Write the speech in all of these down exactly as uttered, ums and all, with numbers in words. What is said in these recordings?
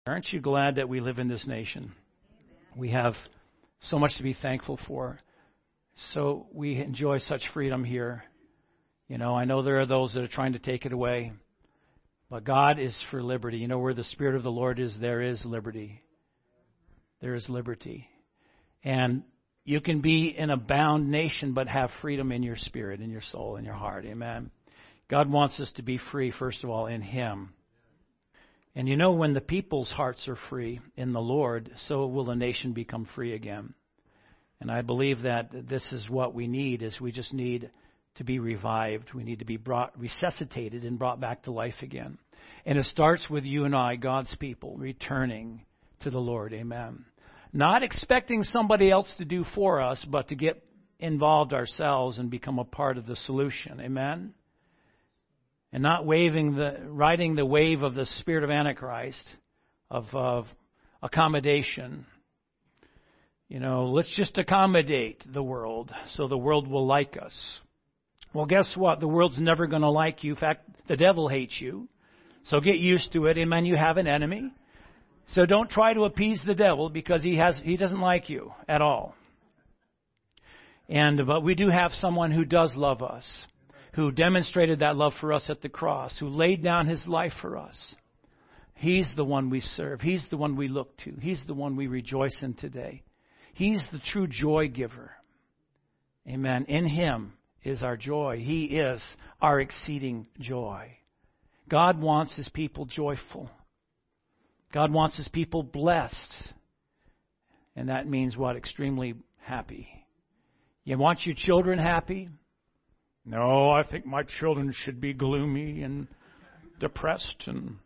Aren't you glad that we live in this nation? We have so much to be thankful for. So we enjoy such freedom here. You know, I know there are those that are trying to take it away. But God is for liberty. You know, where the Spirit of the Lord is, there is liberty. There is liberty. And you can be in a bound nation, but have freedom in your spirit, in your soul, in your heart. Amen. God wants us to be free, first of all, in Him. And you know, when the people's hearts are free in the Lord, so will the nation become free again. And I believe that this is what we need, is we just need to be revived. We need to be brought, resuscitated and brought back to life again. And it starts with you and I, God's people, returning to the Lord. Amen. Not expecting somebody else to do for us, but to get involved ourselves and become a part of the solution. Amen. And not waving the, riding the wave of the spirit of Antichrist, of, of accommodation. You know, let's just accommodate the world so the world will like us. Well, guess what? The world's never going to like you. In fact, the devil hates you. So get used to it. Amen. You have an enemy. So don't try to appease the devil, because he has he doesn't like you at all. And but we do have someone who does love us, who demonstrated that love for us at the cross, who laid down His life for us. He's the one we serve. He's the one we look to. He's the one we rejoice in today. He's the true joy giver. Amen. In Him is our joy. He is our exceeding joy. God wants His people joyful. God wants His people blessed. And that means what? Extremely happy. You want your children happy? No, I think my children should be gloomy and depressed. And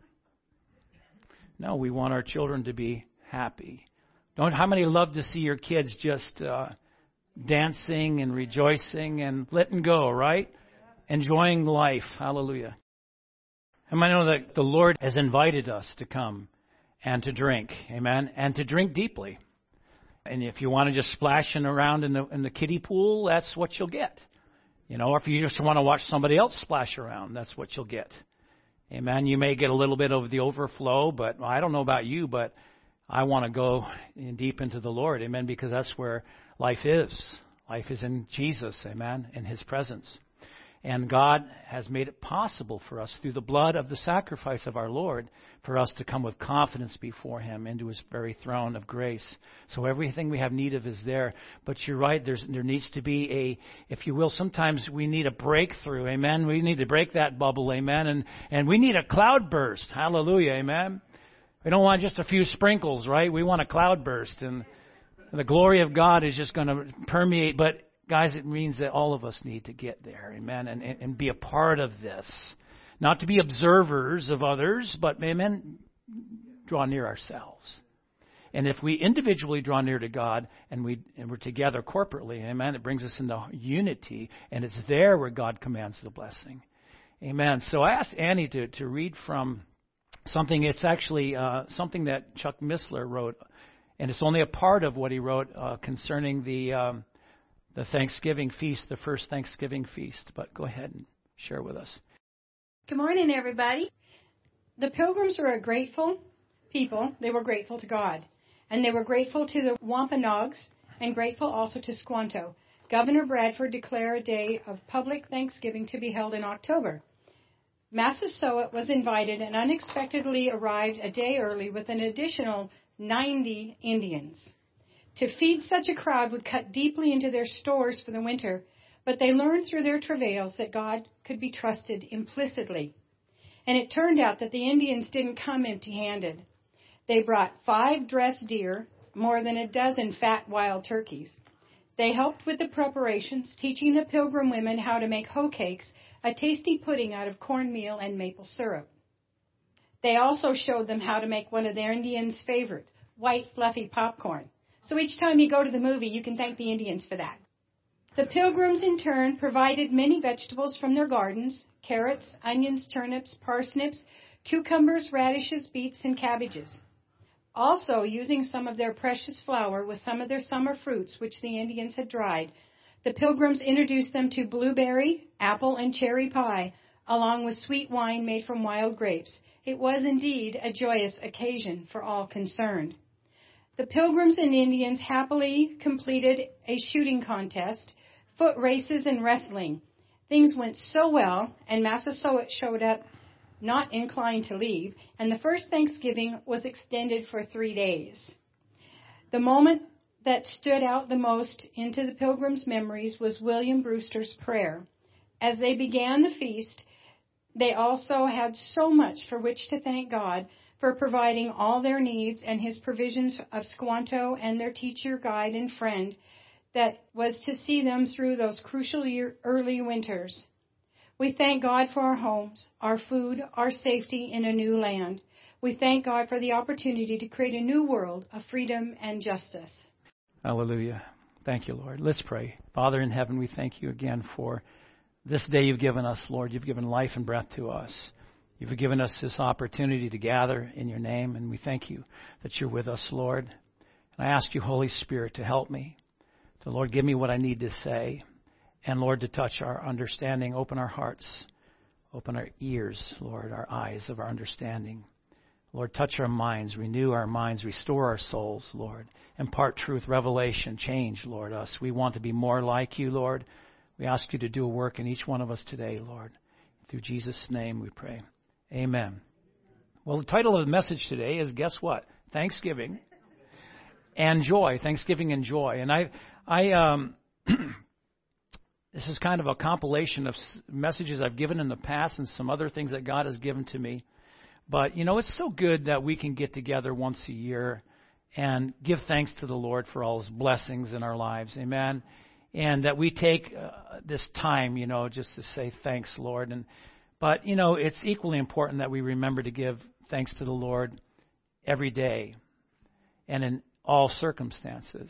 no, we want our children to be happy. Don't. How many love to see your kids just uh, dancing and rejoicing and letting go, right? Enjoying life. Hallelujah. And I know that the Lord has invited us to come and to drink, amen, and to drink deeply. And if you want to just splashing around in the in the kiddie pool, that's what you'll get. You know, or if you just want to watch somebody else splash around, that's what you'll get. Amen. You may get a little bit of the overflow, but I don't know about you, but I want to go in deep into the Lord, amen, because that's where life is. Life is in Jesus, amen, in His presence. And God has made it possible for us through the blood of the sacrifice of our Lord for us to come with confidence before Him into His very throne of grace. So everything we have need of is there. But you're right, there's, there needs to be a, if you will, sometimes we need a breakthrough, amen. We need to break that bubble, amen. And, and we need a cloud burst, hallelujah, amen. We don't want just a few sprinkles, right? We want a cloud burst. And the glory of God is just going to permeate, but guys, it means that all of us need to get there, amen, and, and, and be a part of this. Not to be observers of others, but, amen, draw near ourselves. And if we individually draw near to God and, we, and we're together corporately, amen, it brings us into unity, and it's there where God commands the blessing. Amen. So I asked Annie to, to read from something. It's actually uh, something that Chuck Missler wrote, and it's only a part of what he wrote uh, concerning the... Um, The Thanksgiving feast, the first Thanksgiving feast. But go ahead and share with us. Good morning, everybody. The Pilgrims were a grateful people. They were grateful to God. And they were grateful to the Wampanoags and grateful also to Squanto. Governor Bradford declared a day of public Thanksgiving to be held in October. Massasoit was invited and unexpectedly arrived a day early with an additional ninety Indians. To feed such a crowd would cut deeply into their stores for the winter, but they learned through their travails that God could be trusted implicitly. And it turned out that the Indians didn't come empty-handed. They brought five dressed deer, more than a dozen fat wild turkeys. They helped with the preparations, teaching the Pilgrim women how to make hoe cakes, a tasty pudding out of cornmeal and maple syrup. They also showed them how to make one of their Indians' favorite, white fluffy popcorn. So each time you go to the movie, you can thank the Indians for that. The Pilgrims, in turn, provided many vegetables from their gardens, carrots, onions, turnips, parsnips, cucumbers, radishes, beets, and cabbages. Also, using some of their precious flour with some of their summer fruits, which the Indians had dried, the Pilgrims introduced them to blueberry, apple, and cherry pie, along with sweet wine made from wild grapes. It was indeed a joyous occasion for all concerned. The Pilgrims and Indians happily completed a shooting contest, foot races, and wrestling. Things went so well, and Massasoit showed up not inclined to leave, and the first Thanksgiving was extended for three days. The moment that stood out the most into the Pilgrims' memories was William Brewster's prayer. As they began the feast, they also had so much for which to thank God for providing all their needs and his provisions of Squanto and their teacher, guide, and friend that was to see them through those crucial year, early winters. We thank God for our homes, our food, our safety in a new land. We thank God for the opportunity to create a new world of freedom and justice. Hallelujah. Thank you, Lord. Let's pray. Father in heaven, we thank you again for this day you've given us, Lord. You've given life and breath to us. You've given us this opportunity to gather in your name, and we thank you that you're with us, Lord. And I ask you, Holy Spirit, to help me. To, Lord, give me what I need to say. And, Lord, to touch our understanding, open our hearts, open our ears, Lord, our eyes of our understanding. Lord, touch our minds, renew our minds, restore our souls, Lord. Impart truth, revelation, change, Lord, us. We want to be more like you, Lord. We ask you to do a work in each one of us today, Lord. Through Jesus' name we pray. Amen. Well, the title of the message today is, guess what? Thanksgiving and joy. Thanksgiving and joy. And I, I, um, this is kind of a compilation of messages I've given in the past and some other things that God has given to me. But, you know, it's so good that we can get together once a year and give thanks to the Lord for all his blessings in our lives. Amen. And that we take uh, this time, you know, just to say thanks, Lord. And But, you know, it's equally important that we remember to give thanks to the Lord every day and in all circumstances.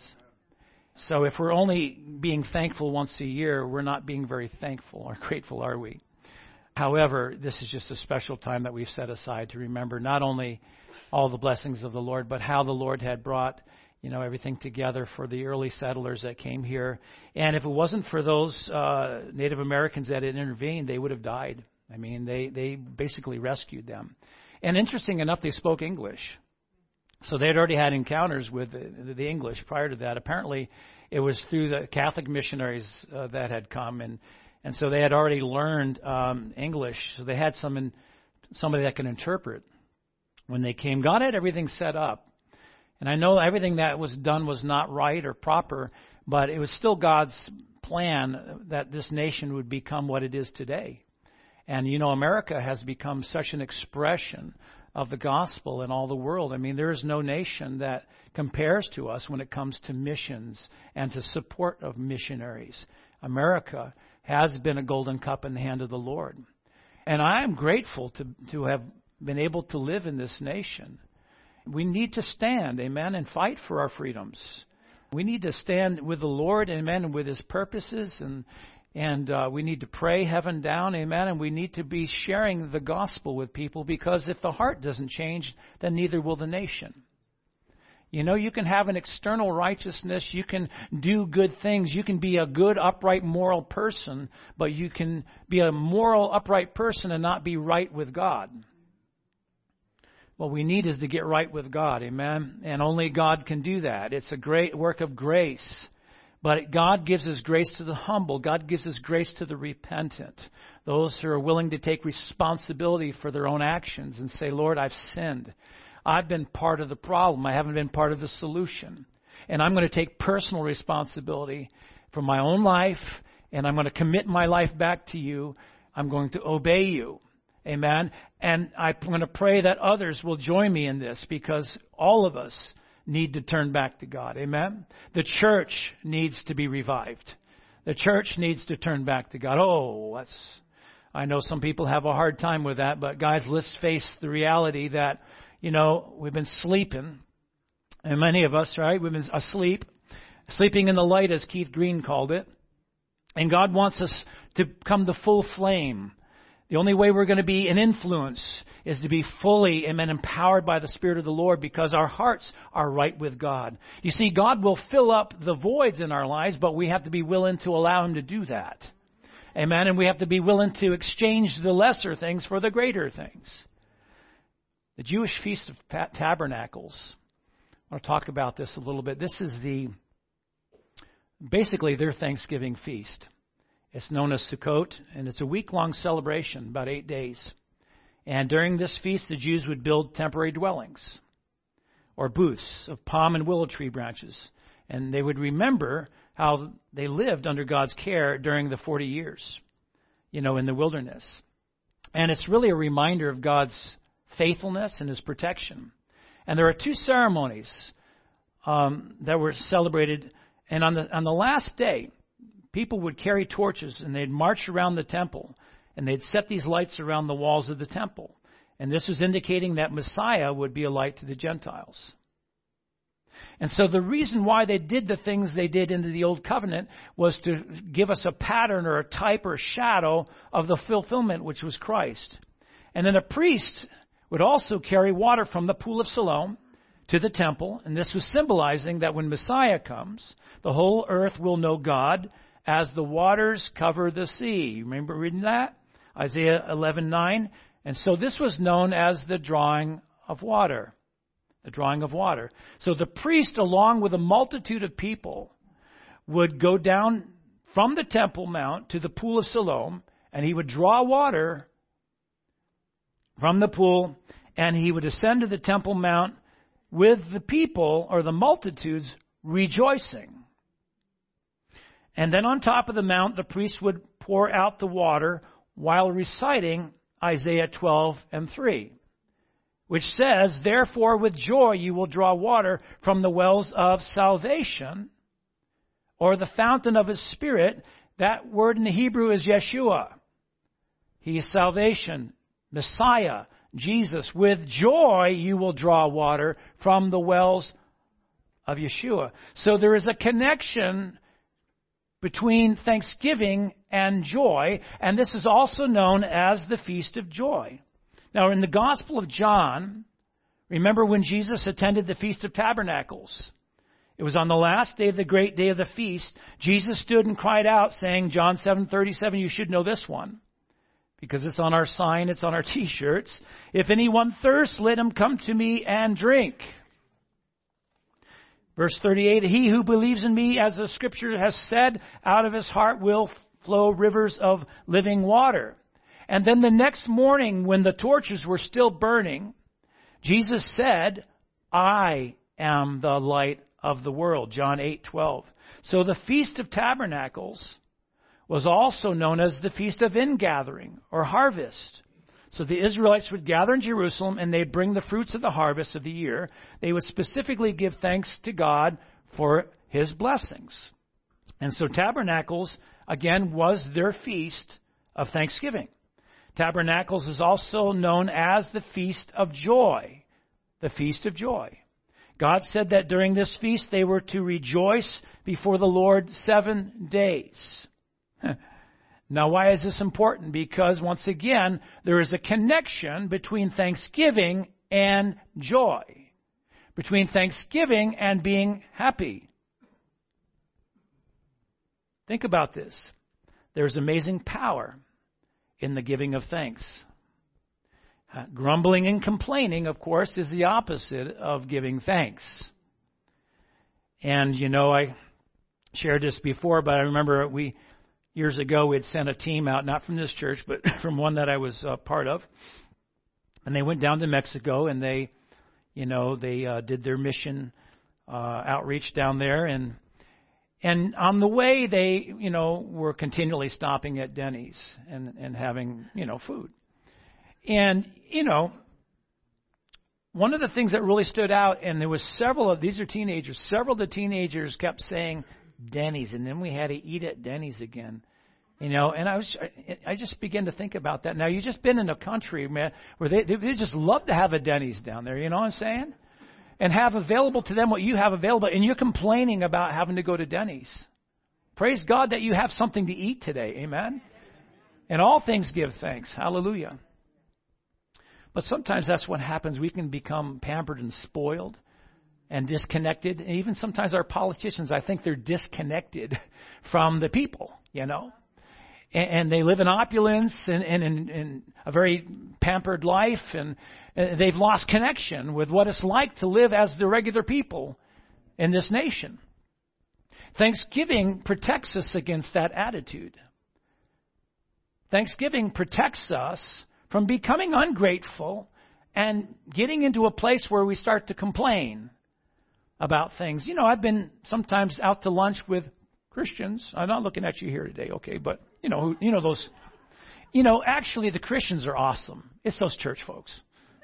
So if we're only being thankful once a year, we're not being very thankful or grateful, are we? However, this is just a special time that we've set aside to remember not only all the blessings of the Lord, but how the Lord had brought, you know, everything together for the early settlers that came here. And if it wasn't for those uh, Native Americans that had intervened, they would have died. I mean, they, they basically rescued them. And interesting enough, they spoke English. So they had already had encounters with the, the English prior to that. Apparently, it was through the Catholic missionaries uh, that had come, and and so they had already learned um, English. So they had some in, somebody that could interpret when they came. God had everything set up, and I know everything that was done was not right or proper, but it was still God's plan that this nation would become what it is today. And you know, America has become such an expression of the gospel in all the world. I mean, there is no nation that compares to us when it comes to missions and to support of missionaries. America has been a golden cup in the hand of the Lord. And I am grateful to, to have been able to live in this nation. We need to stand, amen, and fight for our freedoms. We need to stand with the Lord, amen, and with his purposes, and And uh, we need to pray heaven down, amen, and we need to be sharing the gospel with people, because if the heart doesn't change, then neither will the nation. You know, you can have an external righteousness, you can do good things, you can be a good, upright, moral person, but you can be a moral, upright person and not be right with God. What we need is to get right with God, amen, and only God can do that. It's a great work of grace. But God gives his grace to the humble. God gives his grace to the repentant. Those who are willing to take responsibility for their own actions and say, Lord, I've sinned. I've been part of the problem. I haven't been part of the solution. And I'm going to take personal responsibility for my own life, and I'm going to commit my life back to you. I'm going to obey you. Amen. And I'm going to pray that others will join me in this, because all of us need to turn back to God. Amen? The church needs to be revived. The church needs to turn back to God. Oh, that's, I know some people have a hard time with that, but guys, let's face the reality that, you know, we've been sleeping, and many of us, right, we've been asleep, sleeping in the light, as Keith Green called it, and God wants us to come to full flame. The only way we're going to be an influence is to be fully, amen, empowered by the Spirit of the Lord, because our hearts are right with God. You see, God will fill up the voids in our lives, but we have to be willing to allow him to do that. Amen. And we have to be willing to exchange the lesser things for the greater things. The Jewish Feast of Tabernacles. I want to talk about this a little bit. This is the basically their Thanksgiving feast. It's known as Sukkot, and it's a week-long celebration, about eight days. And during this feast, the Jews would build temporary dwellings or booths of palm and willow tree branches. And they would remember how they lived under God's care during the forty years, you know, in the wilderness. And it's really a reminder of God's faithfulness and His protection. And there are two ceremonies um, that were celebrated. And on the on the last day, people would carry torches and they'd march around the temple. And they'd set these lights around the walls of the temple. And this was indicating that Messiah would be a light to the Gentiles. And so the reason why they did the things they did into the Old Covenant was to give us a pattern or a type or a shadow of the fulfillment, which was Christ. And then a priest would also carry water from the pool of Siloam to the temple. And this was symbolizing that when Messiah comes, the whole earth will know God as the waters cover the sea. You remember reading that? Isaiah eleven nine. And so this was known as the drawing of water. The drawing of water. So the priest, along with a multitude of people, would go down from the Temple Mount to the pool of Siloam, and he would draw water from the pool, and he would ascend to the Temple Mount with the people, or the multitudes, rejoicing. And then on top of the mount, the priest would pour out the water while reciting Isaiah twelve and three. Which says, therefore with joy you will draw water from the wells of salvation, or the fountain of His Spirit. That word in the Hebrew is Yeshua. He is salvation, Messiah, Jesus. With joy you will draw water from the wells of Yeshua. So there is a connection between thanksgiving and joy, and this is also known as the Feast of Joy. Now, in the Gospel of John, remember when Jesus attended the Feast of Tabernacles? It was on the last day of the great day of the feast. Jesus stood and cried out, saying, John seven thirty-seven, you should know this one, because it's on our sign, it's on our T-shirts. If anyone thirsts, let him come to me and drink. Verse thirty-eight, he who believes in me, as the Scripture has said, out of his heart will flow rivers of living water. And then the next morning, when the torches were still burning, Jesus said, I am the light of the world. John eight twelve. So the Feast of Tabernacles was also known as the Feast of Ingathering or Harvest. So the Israelites would gather in Jerusalem and they'd bring the fruits of the harvest of the year. They would specifically give thanks to God for His blessings. And so Tabernacles, again, was their feast of thanksgiving. Tabernacles is also known as the Feast of Joy. The Feast of Joy. God said that during this feast they were to rejoice before the Lord seven days. Now, why is this important? Because, once again, there is a connection between thanksgiving and joy. Between thanksgiving and being happy. Think about this. There's amazing power in the giving of thanks. Uh, grumbling and complaining, of course, is the opposite of giving thanks. And, you know, I shared this before, but I remember we, years ago, we had sent a team out, not from this church, but from one that I was uh, part of. And they went down to Mexico, and they, you know, they uh, did their mission uh, outreach down there. And And on the way, they, you know, were continually stopping at Denny's and, and having, you know, food. And, you know, one of the things that really stood out, and there was several of, these are teenagers, several of the teenagers kept saying Denny's, and then we had to eat at Denny's again. You know, and I was, I just began to think about that. Now, you've just been in a country, man, where they, they just love to have a Denny's down there, you know what I'm saying? And have available to them what you have available, and you're complaining about having to go to Denny's. Praise God that you have something to eat today. Amen? And all things give thanks. Hallelujah. But sometimes that's what happens. We can become pampered and spoiled and disconnected. And even sometimes our politicians, I think they're disconnected from the people, you know. and, and they live in opulence and, and, and, and a very pampered life, and, and they've lost connection with what it's like to live as the regular people in this nation. Thanksgiving protects us against that attitude. Thanksgiving protects us from becoming ungrateful and getting into a place where we start to complain about things. You know, I've been sometimes out to lunch with Christians. I'm not looking at you here today, okay, but you know, you know those. You know, actually, the Christians are awesome. It's those church folks.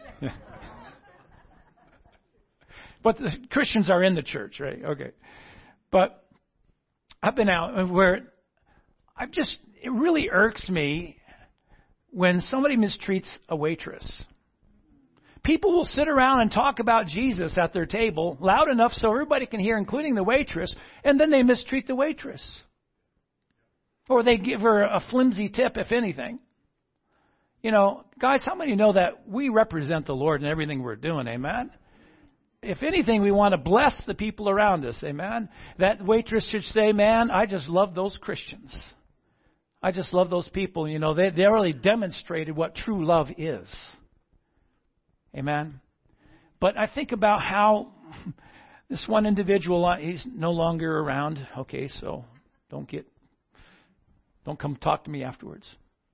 But the Christians are in the church, right? Okay, but I've been out where I've just it really irks me when somebody mistreats a waitress. People will sit around and talk about Jesus at their table loud enough so everybody can hear, including the waitress, and then they mistreat the waitress. Or they give her a flimsy tip, if anything. You know, guys, how many know that we represent the Lord in everything we're doing, amen? If anything, we want to bless the people around us, amen? That waitress should say, man, I just love those Christians. I just love those people. You know, they, they really demonstrated what true love is. Amen. But I think about how this one individual, he's no longer around. Okay, so don't get, don't come talk to me afterwards.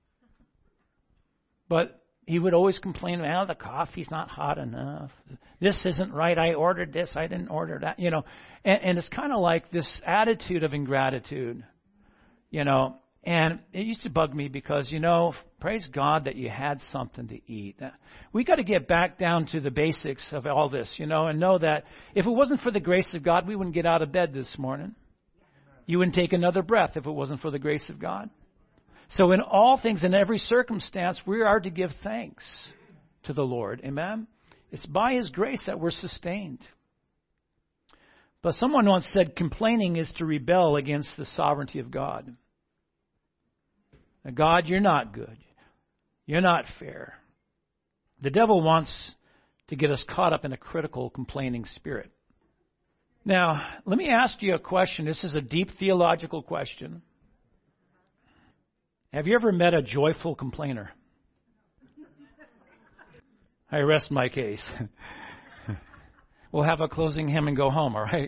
But he would always complain, well, the coffee's not hot enough. This isn't right. I ordered this. I didn't order that. You know, and, and it's kind of like this attitude of ingratitude, you know. And it used to bug me because, you know, praise God that you had something to eat. We got to get back down to the basics of all this, you know, and know that if it wasn't for the grace of God, we wouldn't get out of bed this morning. You wouldn't take another breath if it wasn't for the grace of God. So in all things, in every circumstance, we are to give thanks to the Lord. Amen? It's by His grace that we're sustained. But someone once said complaining is to rebel against the sovereignty of God. God, you're not good. You're not fair. The devil wants to get us caught up in a critical, complaining spirit. Now, let me ask you a question. This is a deep theological question. Have you ever met a joyful complainer? I rest my case. We'll have a closing hymn and go home, all right?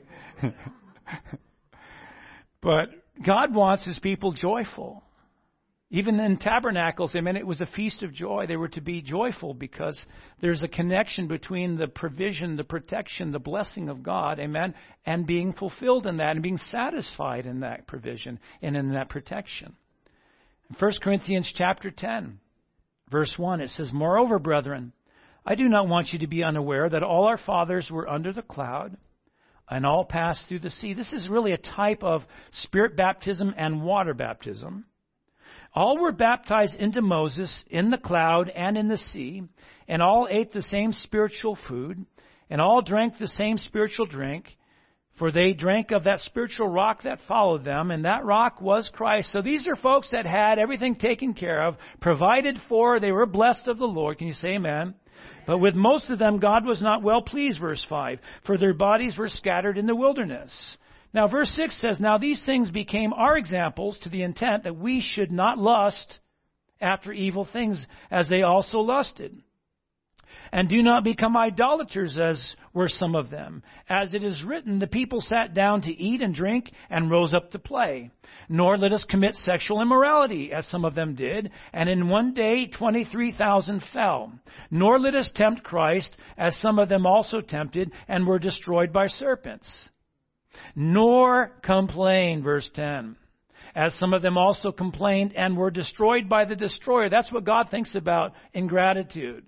But God wants His people joyful. Even in tabernacles, I mean, it was a feast of joy. They were to be joyful because there's a connection between the provision, the protection, the blessing of God, amen, and being fulfilled in that and being satisfied in that provision and in that protection. In First Corinthians chapter ten, verse one, it says, moreover, brethren, I do not want you to be unaware that all our fathers were under the cloud and all passed through the sea. This is really a type of spirit baptism and water baptism. All were baptized into Moses in the cloud and in the sea, and all ate the same spiritual food, and all drank the same spiritual drink, for they drank of that spiritual rock that followed them, and that rock was Christ. So these are folks that had everything taken care of, provided for, they were blessed of the Lord. Can you say amen? But with most of them, God was not well pleased, verse five, for their bodies were scattered in the wilderness. Now, verse six says, now these things became our examples to the intent that we should not lust after evil things as they also lusted. And do not become idolaters as were some of them. As it is written, the people sat down to eat and drink and rose up to play. Nor let us commit sexual immorality as some of them did. And in one day twenty-three thousand fell. Nor let us tempt Christ as some of them also tempted and were destroyed by serpents. Nor complain, verse ten, as some of them also complained and were destroyed by the destroyer. That's what God thinks about ingratitude.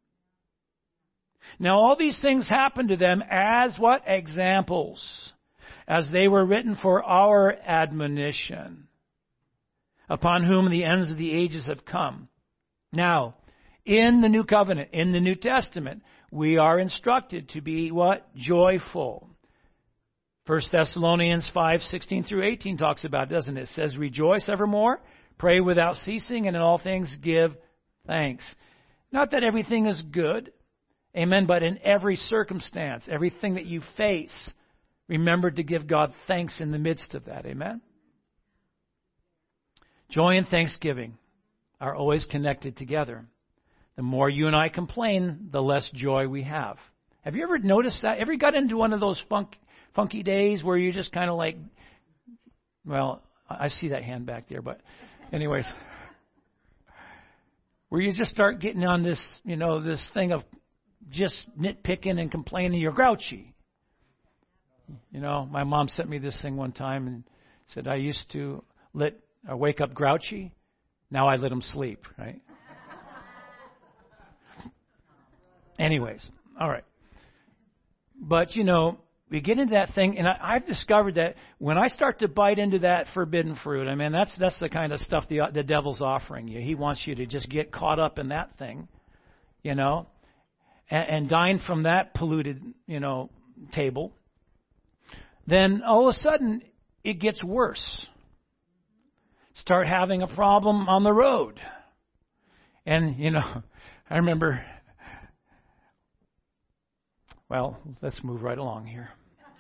Now all these things happened to them as what? Examples, as they were written for our admonition, upon whom the ends of the ages have come. Now, in the New Covenant, in the New Testament, we are instructed to be what? Joyful. First Thessalonians five, sixteen through eighteen talks about it, doesn't it? It says, rejoice evermore, pray without ceasing, and in all things give thanks. Not that everything is good, amen, but in every circumstance, everything that you face, remember to give God thanks in the midst of that, amen? Joy and thanksgiving are always connected together. The more you and I complain, the less joy we have. Have you ever noticed that? Ever got into one of those funk, funky days where you just kind of like, well, I see that hand back there, but anyways, where you just start getting on this, you know, this thing of just nitpicking and complaining, you're grouchy. You know, my mom sent me this thing one time and said, I used to let uh, wake up grouchy. Now I let him sleep, right? Anyways, all right. But, you know, we get into that thing, and I, I've discovered that when I start to bite into that forbidden fruit, I mean, that's that's the kind of stuff the, the devil's offering you. He wants you to just get caught up in that thing, you know, and, and dine from that polluted, you know, table. Then all of a sudden, it gets worse. Start having a problem on the road. And, you know, I remember... Well, let's move right along here.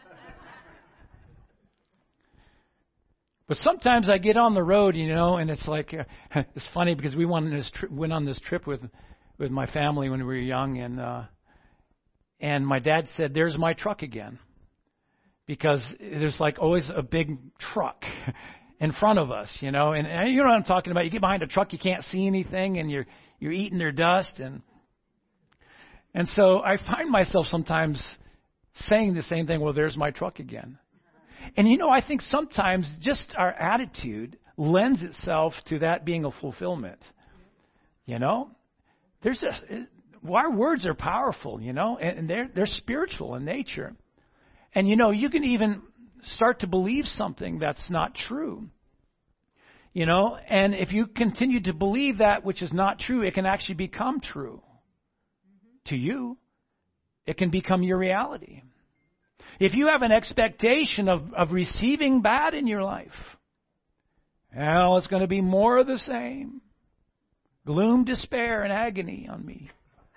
But sometimes I get on the road, you know, and it's like, uh, it's funny because we went on this, tri- went on this trip with with my family when we were young, and uh, and my dad said, there's my truck again. Because there's like always a big truck in front of us, you know, and, and you know what I'm talking about. You get behind a truck, you can't see anything, and you're you're eating their dust, and And so I find myself sometimes saying the same thing, well, there's my truck again. And, you know, I think sometimes just our attitude lends itself to that being a fulfillment. You know, there's a, our words are powerful, you know, and they're, they're spiritual in nature. And, you know, you can even start to believe something that's not true. You know, and if you continue to believe that which is not true, it can actually become true. To you, it can become your reality. If you have an expectation of, of receiving bad in your life, well, it's going to be more of the same. Gloom, despair, and agony on me.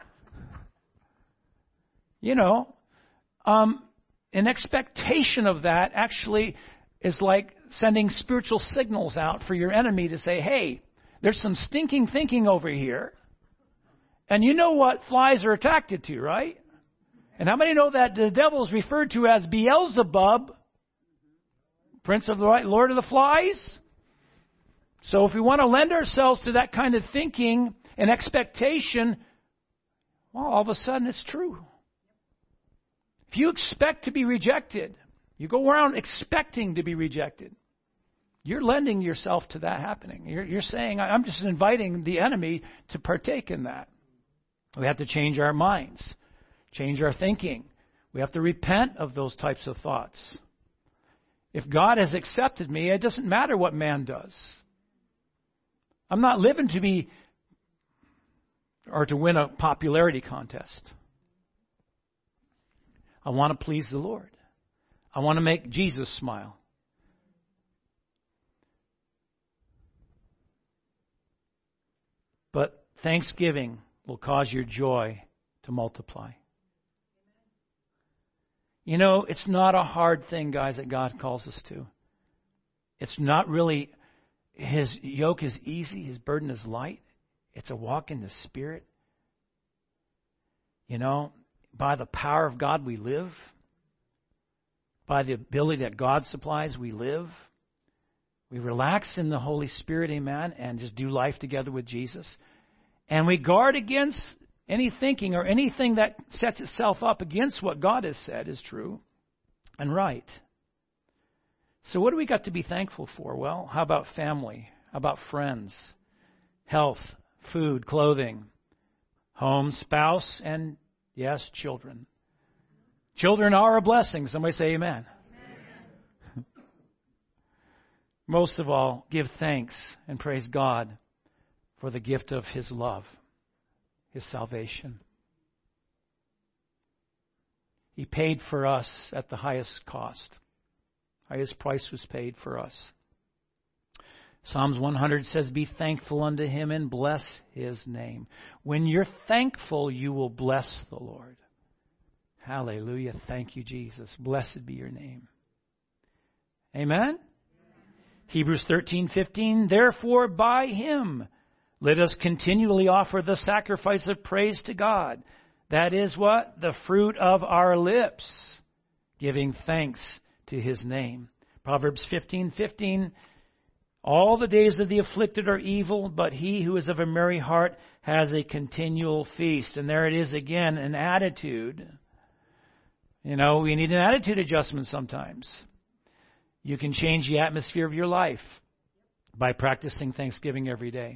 You know, um, an expectation of that actually is like sending spiritual signals out for your enemy to say, hey, there's some stinking thinking over here. And you know what flies are attracted to, right? And how many know that the devil is referred to as Beelzebub, Prince of the Right, Lord of the Flies? So if we want to lend ourselves to that kind of thinking and expectation, well, all of a sudden it's true. If you expect to be rejected, you go around expecting to be rejected, you're lending yourself to that happening. You're, you're saying, I'm just inviting the enemy to partake in that. We have to change our minds, change our thinking. We have to repent of those types of thoughts. If God has accepted me, it doesn't matter what man does. I'm not living to be or to win a popularity contest. I want to please the Lord. I want to make Jesus smile. But thanksgiving will cause your joy to multiply. You know, it's not a hard thing, guys, that God calls us to. It's not really, His yoke is easy, His burden is light. It's a walk in the Spirit. You know, by the power of God we live. By the ability that God supplies we live. We relax in the Holy Spirit, amen, and just do life together with Jesus. And we guard against any thinking or anything that sets itself up against what God has said is true and right. So what do we got to be thankful for? Well, how about family? How about friends? Health, food, clothing, home, spouse, and, yes, children. Children are a blessing. Somebody say amen. Amen. Most of all, give thanks and praise God for the gift of His love, His salvation. He paid for us at the highest cost. Highest price was paid for us. Psalms one hundred says, be thankful unto Him and bless His name. When you're thankful, you will bless the Lord. Hallelujah. Thank you, Jesus. Blessed be your name. Amen? Hebrews thirteen fifteen, therefore by him let us continually offer the sacrifice of praise to God. That is what? The fruit of our lips, giving thanks to his name. Proverbs fifteen fifteen, all the days of the afflicted are evil, but he who is of a merry heart has a continual feast. And there it is again, an attitude. You know, we need an attitude adjustment sometimes. You can change the atmosphere of your life by practicing thanksgiving every day.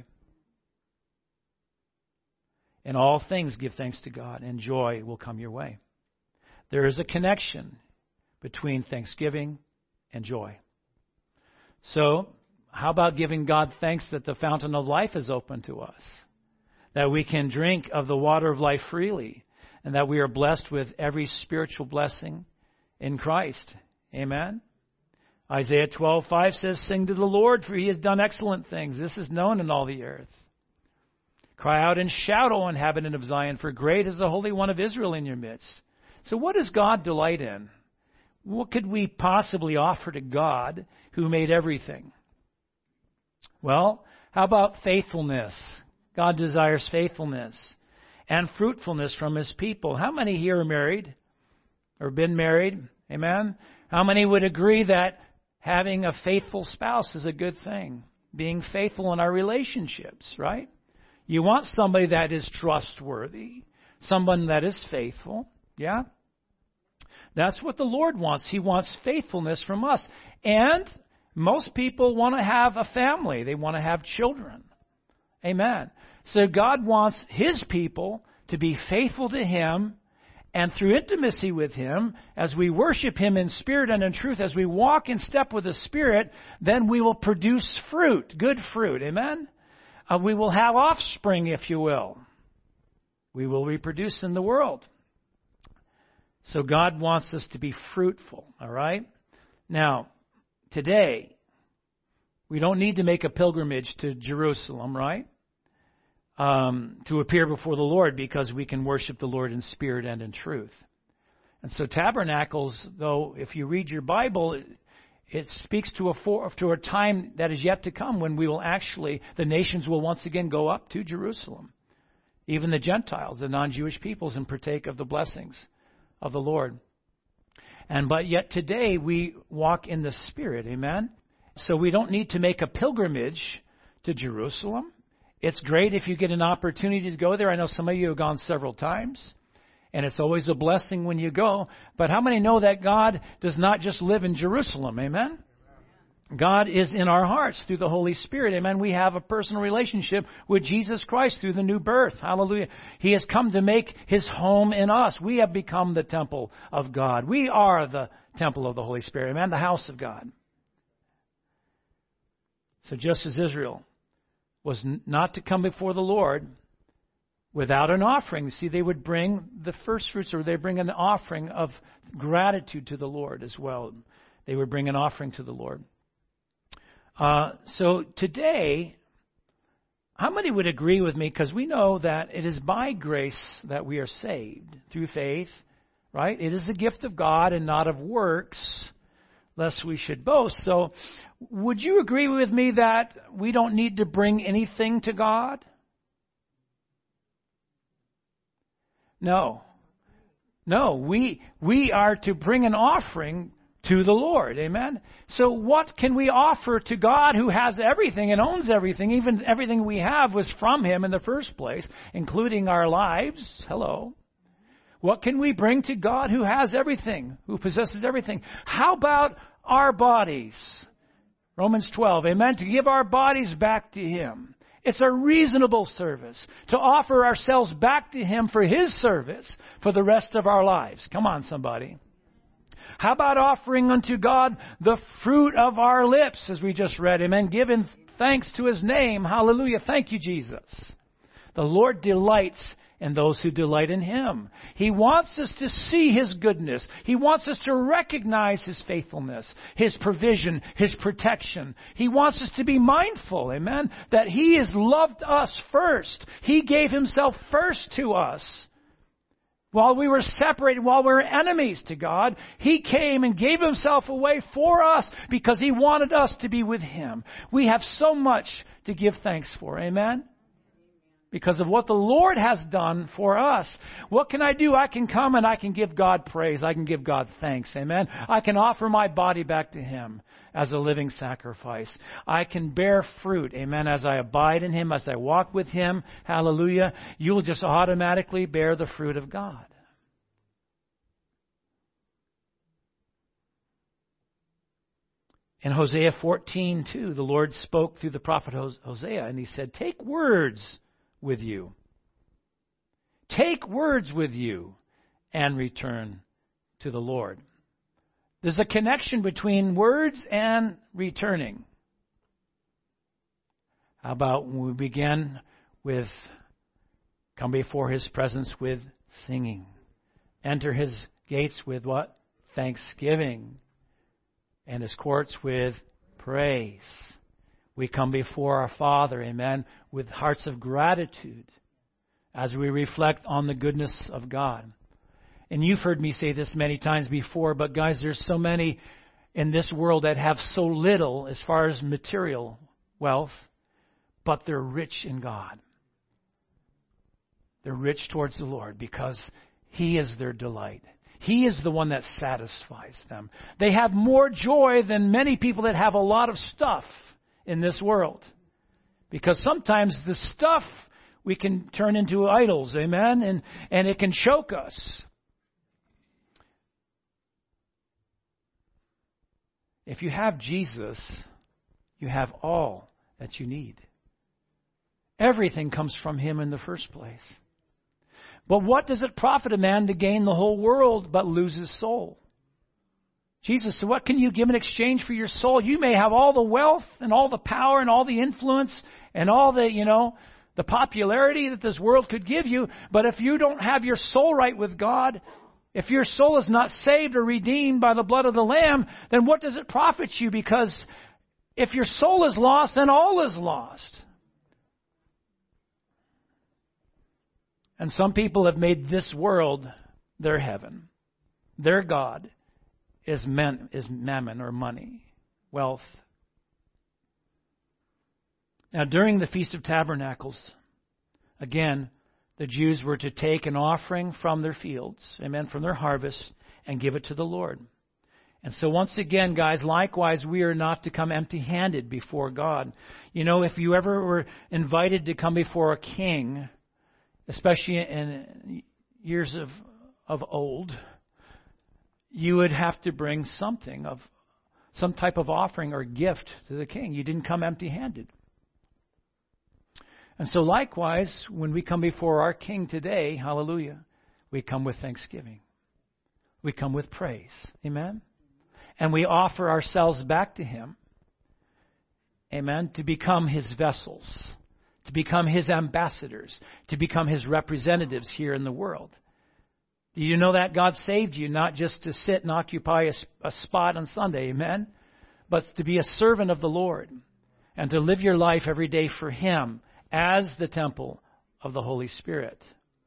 In all things, give thanks to God, and joy will come your way. There is a connection between thanksgiving and joy. So, how about giving God thanks that the fountain of life is open to us? That we can drink of the water of life freely, and that we are blessed with every spiritual blessing in Christ. Amen? Isaiah twelve five says, sing to the Lord, for he has done excellent things. This is known in all the earth. Cry out and shout, O inhabitant of Zion, for great is the Holy One of Israel in your midst. So what does God delight in? What could we possibly offer to God who made everything? Well, how about faithfulness? God desires faithfulness and fruitfulness from his people. How many here are married or been married? Amen? How many would agree that having a faithful spouse is a good thing? Being faithful in our relationships, right? You want somebody that is trustworthy, someone that is faithful, yeah? That's what the Lord wants. He wants faithfulness from us. And most people want to have a family. They want to have children. Amen. So God wants his people to be faithful to him, and through intimacy with him, as we worship him in spirit and in truth, as we walk in step with the Spirit, then we will produce fruit, good fruit. Amen? Uh, we will have offspring, if you will. We will reproduce in the world. So God wants us to be fruitful, all right? Now, today, we don't need to make a pilgrimage to Jerusalem, right? Um, to appear before the Lord, because we can worship the Lord in spirit and in truth. And so tabernacles, though, if you read your Bible, it, it speaks to a for, to a time that is yet to come when we will actually, the nations will once again go up to Jerusalem. Even the Gentiles, the non-Jewish peoples, and partake of the blessings of the Lord. And but yet today we walk in the Spirit, amen? So we don't need to make a pilgrimage to Jerusalem. It's great if you get an opportunity to go there. I know some of you have gone several times, and it's always a blessing when you go. But how many know that God does not just live in Jerusalem, amen? God is in our hearts through the Holy Spirit, amen? We have a personal relationship with Jesus Christ through the new birth, hallelujah. He has come to make his home in us. We have become the temple of God. We are the temple of the Holy Spirit, amen? The house of God. So just as Israel was not to come before the Lord without an offering. See, they would bring the first fruits, or they bring an offering of gratitude to the Lord as well. They would bring an offering to the Lord. Uh, so today, how many would agree with me? Because we know that it is by grace that we are saved, through faith, right? It is the gift of God and not of works, lest we should boast. So would you agree with me that we don't need to bring anything to God? No. No, we we are to bring an offering to the Lord. Amen? So what can we offer to God who has everything and owns everything? Even everything we have was from him in the first place, including our lives. Hello. What can we bring to God who has everything, who possesses everything? How about our bodies? Romans twelve, amen? To give our bodies back to him. It's a reasonable service to offer ourselves back to him for his service for the rest of our lives. Come on, somebody. How about offering unto God the fruit of our lips, as we just read, amen? Giving thanks to his name. Hallelujah. Thank you, Jesus. The Lord delights in those who delight in him. He wants us to see his goodness. He wants us to recognize his faithfulness, his provision, his protection. He wants us to be mindful, amen, that he has loved us first. He gave himself first to us. While we were separated, while we were enemies to God, He came and gave Himself away for us because He wanted us to be with Him. We have so much to give thanks for. Amen? Because of what the Lord has done for us. What can I do? I can come and I can give God praise. I can give God thanks. Amen. I can offer my body back to Him as a living sacrifice. I can bear fruit. Amen. As I abide in Him, as I walk with Him. Hallelujah. You'll just automatically bear the fruit of God. In Hosea fourteen two, the Lord spoke through the prophet Hosea, and He said, take words with you. Take words with you and return to the Lord. There's a connection between words and returning. How about when we begin with, come before His presence with singing. Enter His gates with what? Thanksgiving. And His courts with praise. We come before our Father, amen, with hearts of gratitude as we reflect on the goodness of God. And you've heard me say this many times before, but guys, there's so many in this world that have so little as far as material wealth, but they're rich in God. They're rich towards the Lord because He is their delight. He is the one that satisfies them. They have more joy than many people that have a lot of stuff in this world. Because sometimes the stuff we can turn into idols, amen? And, and it can choke us. If you have Jesus, you have all that you need. Everything comes from Him in the first place. But what does it profit a man to gain the whole world but lose his soul? Jesus said, what can you give in exchange for your soul? You may have all the wealth and all the power and all the influence and all the, you know, the popularity that this world could give you. But if you don't have your soul right with God, if your soul is not saved or redeemed by the blood of the Lamb, then what does it profit you? Because if your soul is lost, then all is lost. And some people have made this world their heaven. Their God is men, is mammon or money, wealth. Now, during the Feast of Tabernacles, again, the Jews were to take an offering from their fields, amen, from their harvest, and give it to the Lord. And so once again, guys, likewise, we are not to come empty-handed before God. You know, if you ever were invited to come before a king, especially in years of, of old, you would have to bring something of some type of offering or gift to the king. You didn't come empty-handed. And so likewise, when we come before our King today, hallelujah, we come with thanksgiving. We come with praise. Amen? And we offer ourselves back to Him. Amen? To become His vessels. To become His ambassadors. To become His representatives here in the world. Do you know that God saved you not just to sit and occupy a, a spot on Sunday, amen? But to be a servant of the Lord and to live your life every day for Him as the temple of the Holy Spirit.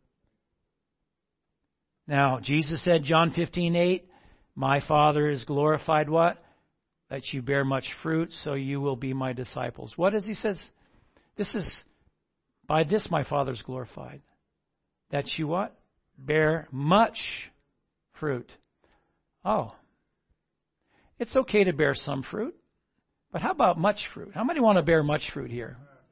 Now, Jesus said, John fifteen eight, my Father is glorified what? That you bear much fruit, so you will be my disciples. What does He says? This is, by this my Father is glorified. That you what? Bear much fruit. Oh. It's okay to bear some fruit. But how about much fruit? How many want to bear much fruit here?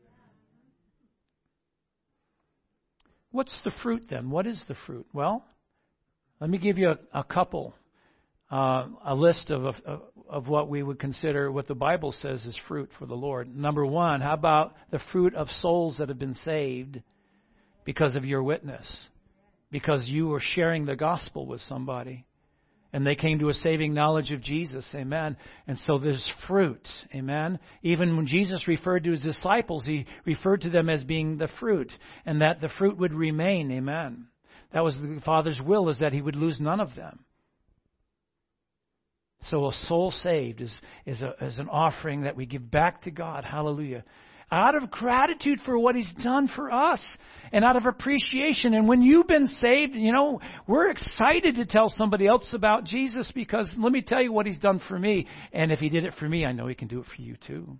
What's the fruit then? What is the fruit? Well, let me give you a, a couple, uh, a list of, of of what we would consider what the Bible says is fruit for the Lord. Number one, how about the fruit of souls that have been saved because of your witness? Because you were sharing the gospel with somebody. And they came to a saving knowledge of Jesus. Amen. And so there's fruit. Amen. Even when Jesus referred to His disciples, He referred to them as being the fruit. And that the fruit would remain. Amen. That was the Father's will, is that He would lose none of them. So a soul saved is, is, a, is an offering that we give back to God. Hallelujah. out of gratitude for what He's done for us and out of appreciation. And when you've been saved, you know, we're excited to tell somebody else about Jesus because let me tell you what He's done for me. And if He did it for me, I know He can do it for you too.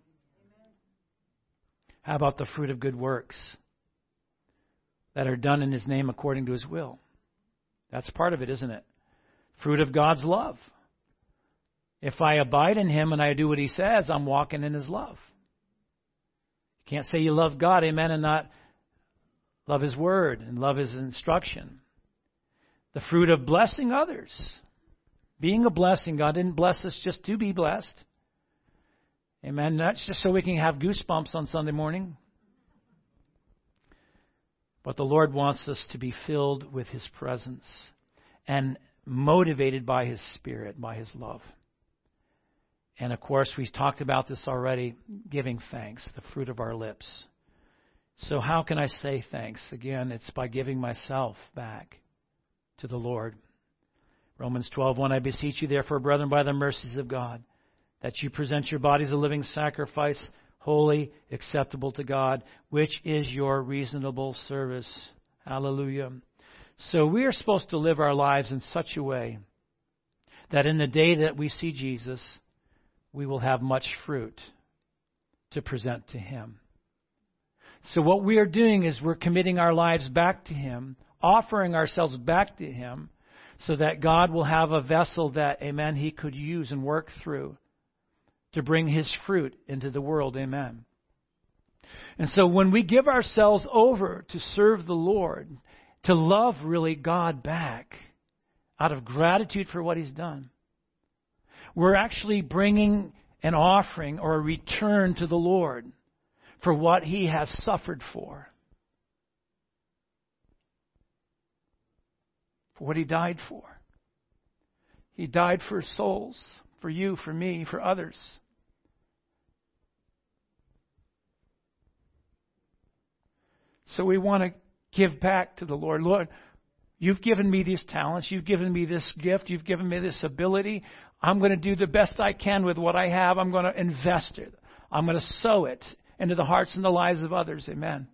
How about the fruit of good works that are done in His name according to His will? That's part of it, isn't it? Fruit of God's love. If I abide in Him and I do what He says, I'm walking in His love. You can't say you love God, amen, and not love His Word and love His instruction. The fruit of blessing others. Being a blessing. God didn't bless us just to be blessed. Amen. That's just so we can have goosebumps on Sunday morning. But the Lord wants us to be filled with His presence and motivated by His Spirit, by His love. And of course, we've talked about this already, giving thanks, the fruit of our lips. So how can I say thanks? Again, it's by giving myself back to the Lord. Romans twelve one, I beseech you therefore, brethren, by the mercies of God, that you present your bodies a living sacrifice, holy, acceptable to God, which is your reasonable service. Hallelujah. So we are supposed to live our lives in such a way that in the day that we see Jesus, we will have much fruit to present to Him. So what we are doing is we're committing our lives back to Him, offering ourselves back to Him, so that God will have a vessel that, amen, He could use and work through to bring His fruit into the world, amen. And so when we give ourselves over to serve the Lord, to love really God back out of gratitude for what He's done, we're actually bringing an offering or a return to the Lord for what He has suffered for. For what He died for. He died for souls, for you, for me, for others. So we want to give back to the Lord. Lord, You've given me these talents. You've given me this gift. You've given me this ability. I'm going to do the best I can with what I have. I'm going to invest it. I'm going to sow it into the hearts and the lives of others. Amen.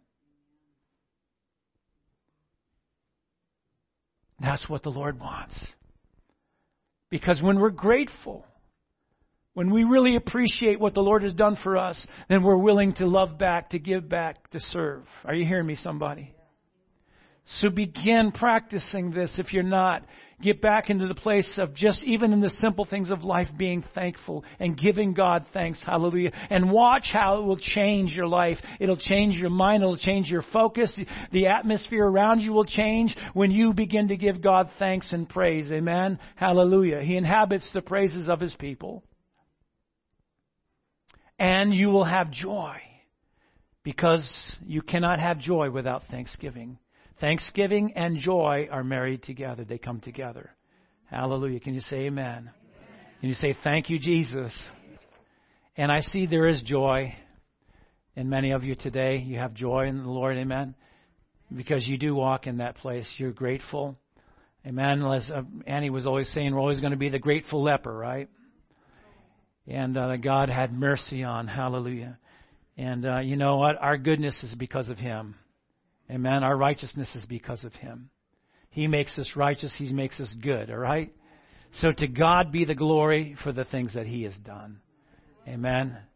That's what the Lord wants. Because when we're grateful, when we really appreciate what the Lord has done for us, then we're willing to love back, to give back, to serve. Are you hearing me, somebody? So begin practicing this if you're not. Get back into the place of just even in the simple things of life being thankful and giving God thanks. Hallelujah. And watch how it will change your life. It'll change your mind. It'll change your focus. The atmosphere around you will change when you begin to give God thanks and praise. Amen. Hallelujah. He inhabits the praises of His people. And you will have joy because you cannot have joy without thanksgiving. Thanksgiving and joy are married together. They come together. Hallelujah. Can you say amen? Amen. Can you say thank you, Jesus? And I see there is joy in many of you today. You have joy in the Lord. Amen. Because you do walk in that place. You're grateful. Amen. As uh, Annie was always saying, we're always going to be the grateful leper, right? And uh, God had mercy on. Hallelujah. And uh, you know what? Our goodness is because of Him. Amen. Our righteousness is because of Him. He makes us righteous. He makes us good. All right? So to God be the glory for the things that He has done. Amen.